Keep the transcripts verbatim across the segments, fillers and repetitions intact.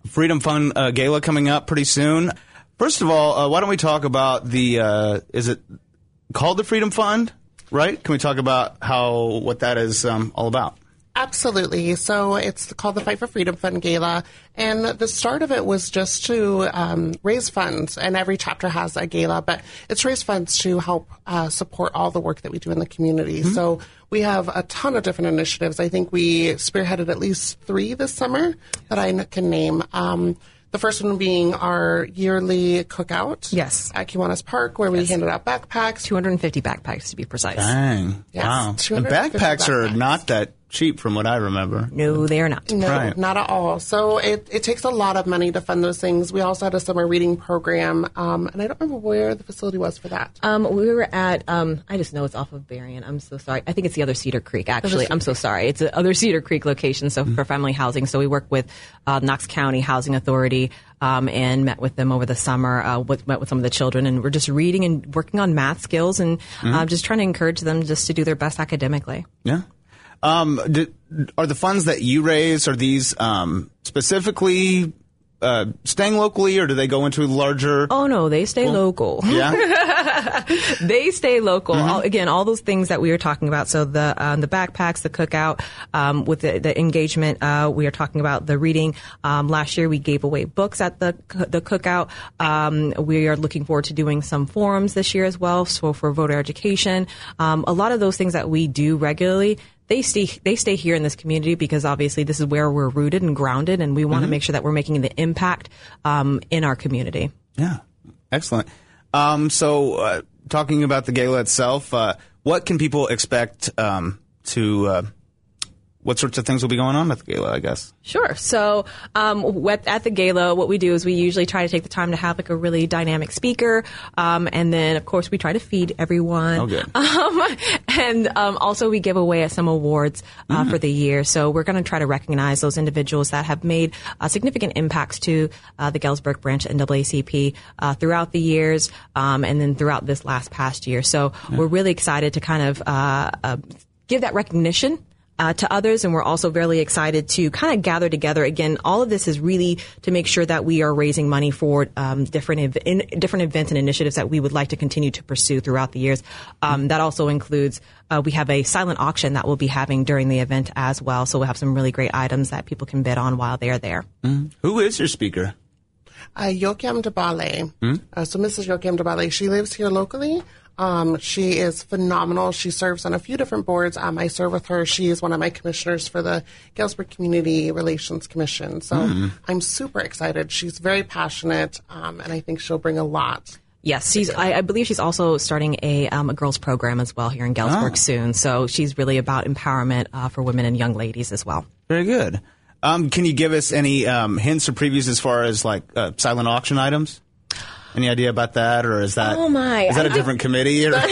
Freedom Fund uh, Gala coming up pretty soon. First of all, uh, why don't we talk about the, uh, is it called the Freedom Fund, right? Can we talk about how, what that is um, all about? Absolutely. So it's called the Fight for Freedom Fund Gala. And the start of it was just to um, raise funds. And every chapter has a gala, but it's raise funds to help uh, support all the work that we do in the community. Mm-hmm. So we have a ton of different initiatives. I think we spearheaded at least three this summer that I can name. Um, The first one being our yearly cookout. Yes. At Kiwanis Park, where we yes. handed out backpacks. two hundred fifty backpacks, to be precise. Dang. Yes, wow. And backpacks, backpacks are not that cheap from what I remember. No, they are not. No, right. not at all. So it, it takes a lot of money to fund those things. We also had a summer reading program, um, and I don't remember where the facility was for that. Um, we were at, um, I just know it's off of Berrien. I'm so sorry. I think it's the other Cedar Creek, actually. Cedar I'm so sorry. It's the other Cedar Creek location, so mm-hmm. for family housing. So we work with uh, Knox County Housing Authority um, and met with them over the summer, uh, with, met with some of the children, and we're just reading and working on math skills and mm-hmm. uh, just trying to encourage them just to do their best academically. Yeah. Um, do, are the funds that you raise, are these um, specifically uh, staying locally, or do they go into larger? Oh, no, they stay well, local. Yeah? They stay local. Mm-hmm. All, again, all those things that we were talking about. So the uh, the backpacks, the cookout, um, with the, the engagement, uh, we are talking about the reading. Um, last year, we gave away books at the the cookout. Um, we are looking forward to doing some forums this year as well, so for voter education. Um, a lot of those things that we do regularly, They stay, they stay here in this community because obviously this is where we're rooted and grounded, and we want to mm-hmm. make sure that we're making the impact um, in our community. Yeah, excellent. Um, so uh, talking about the gala itself, uh, what can people expect um, to uh, what sorts of things will be going on at the gala, I guess? Sure. So um, at the gala, what we do is we usually try to take the time to have like a really dynamic speaker. Um, and then, of course, we try to feed everyone. Oh, good. Um, and um, also we give away some awards uh, mm. for the year. So we're going to try to recognize those individuals that have made uh, significant impacts to uh, the Galesburg branch N double A C P uh, throughout the years um, and then throughout this last past year. So yeah. we're really excited to kind of uh, uh, give that recognition Uh, to others, and we're also very excited to kind of gather together. Again, all of this is really to make sure that we are raising money for um, different ev- in, different events and initiatives that we would like to continue to pursue throughout the years. Um, that also includes uh, we have a silent auction that we'll be having during the event as well. So we'll have some really great items that people can bid on while they are there. Mm. Who is your speaker? Uh, Yoakim Dabale. Mm. Uh, so Missus Yoakim Dabale, she lives here locally. Um, she is phenomenal. She serves on a few different boards. Um, I serve with her. She is one of my commissioners for the Galesburg Community Relations Commission. So mm. I'm super excited. She's very passionate, um, and I think she'll bring a lot. Yes, she's. I, I believe she's also starting a, um, a girls program as well here in Galesburg oh. soon. So she's really about empowerment uh, for women and young ladies as well. Very good. Um, can you give us any um, hints or previews as far as like uh, silent auction items? Any idea about that, or is that oh my. is that a different I, committee? Or?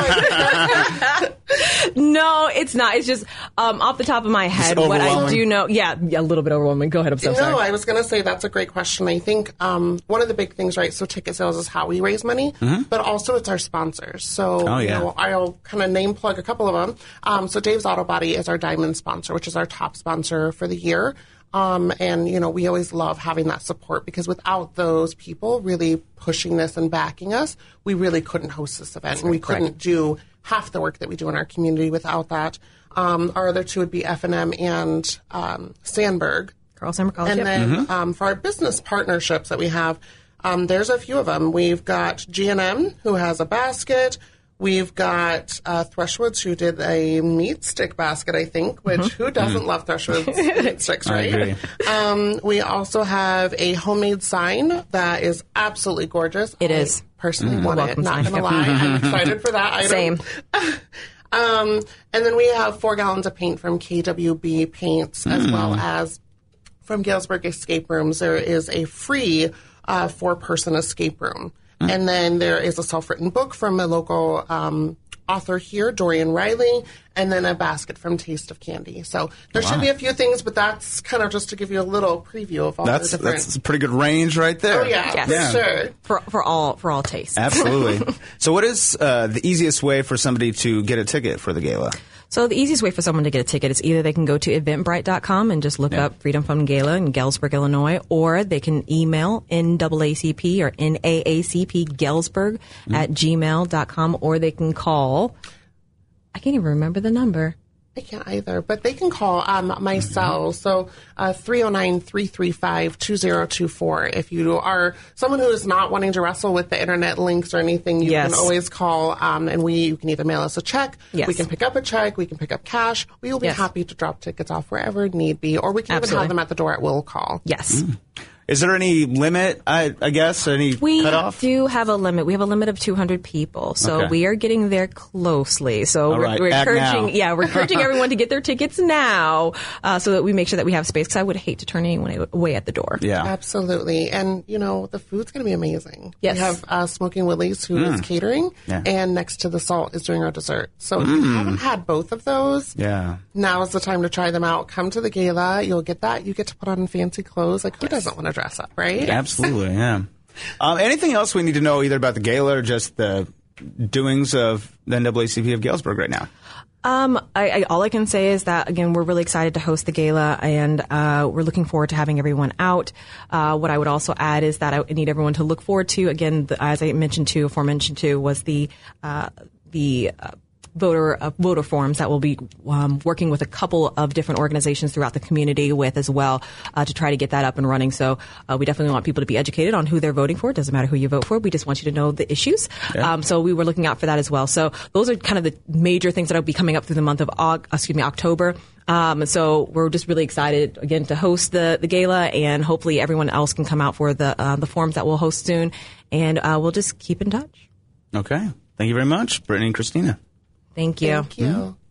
No, it's not. It's just um, off the top of my head, what I do know. Yeah, a little bit overwhelming. Go ahead. I'm so no, sorry. No, I was going to say that's a great question. I think um, one of the big things, right? So ticket sales is how we raise money, mm-hmm. but also it's our sponsors. So oh, yeah. you know, I'll kind of name plug a couple of them. Um, so Dave's Auto Body is our diamond sponsor, which is our top sponsor for the year. Um, and, you know, we always love having that support because without those people really pushing this and backing us, we really couldn't host this event. And we couldn't do half the work that we do in our community without that. Um, our other two would be F and M and um, Sandberg. Carl Sandberg College. And yep. then mm-hmm. um, for our business partnerships that we have, um, there's a few of them. We've got G and M, who has a basket. We've got uh, Threshwoods, who did a meat stick basket, I think, which mm-hmm. who doesn't mm. love Threshwoods meat sticks, right? I agree. Um, we also have a homemade sign that is absolutely gorgeous. It I is. personally mm. want Welcome it, not sign. going to lie. I'm excited for that item. Same. um, and then we have four gallons of paint from K W B Paints, mm. as well as from Galesburg Escape Rooms. There is a free uh, four-person escape room. Mm. And then there is a self-written book from a local um, author here, Dorian Riley, and then a basket from Taste of Candy. So there wow. should be a few things, but that's kind of just to give you a little preview of all that's, the different... That's a pretty good range right there. Oh, yeah, yes. for yeah. sure. For, for all for all tastes. Absolutely. So what is uh, the easiest way for somebody to get a ticket for the gala? So the easiest way for someone to get a ticket is either they can go to eventbrite dot com and just look Yeah. up Freedom Fund Gala in Galesburg, Illinois, or they can email N double A C P or N double A C P Galesburg Mm. at gmail dot com, or they can call, I can't even remember the number. I can't either, but they can call um, my cell, so uh, three oh nine, three three five, two oh two four. If you are someone who is not wanting to wrestle with the internet links or anything, you Yes. can always call, um, and we you can either mail us a check, Yes. we can pick up a check, we can pick up cash. We will be Yes. happy to drop tickets off wherever need be, or we can even Absolutely. have them at the door at will call. Yes. Is there any limit, I, I guess, any We cutoff? do have a limit. We have a limit of two hundred people, so Okay. we are getting there closely. So All we're, right, we're act encouraging, now. yeah, we're encouraging everyone to get their tickets now, uh, so that we make sure that we have space. Because I would hate to turn anyone away at the door. Yeah. Absolutely. And, you know, the food's going to be amazing. Yes. We have uh, Smoking Willie's, who is catering, Yeah. and next to the Salt is doing our dessert. So if you haven't had both of those, Yeah. now is the time to try them out. Come to the gala. You'll get that. You get to put on fancy clothes. Like, who doesn't want to dress up, right? Absolutely, yeah. Um, anything else we need to know either about the gala or just the doings of the N double A C P of Galesburg right now? Um, I, I, all I can say is that, again, we're really excited to host the gala, and uh, we're looking forward to having everyone out. Uh, what I would also add is that I need everyone to look forward to, again, the, as I mentioned to, aforementioned to, was the uh, the uh, voter uh, voter forms that we'll be um, working with a couple of different organizations throughout the community with as well uh, to try to get that up and running. So uh, we definitely want people to be educated on who they're voting for. It doesn't matter who you vote for. We just want you to know the issues. Yeah. Um, so we were looking out for that as well. So those are kind of the major things that will be coming up through the month of Aug- excuse me, October. Um, so we're just really excited again to host the, the gala, and hopefully everyone else can come out for the uh, the forums that we'll host soon, and uh, we'll just keep in touch. Okay. Thank you very much, Brittany and Christina. Thank you. Thank you.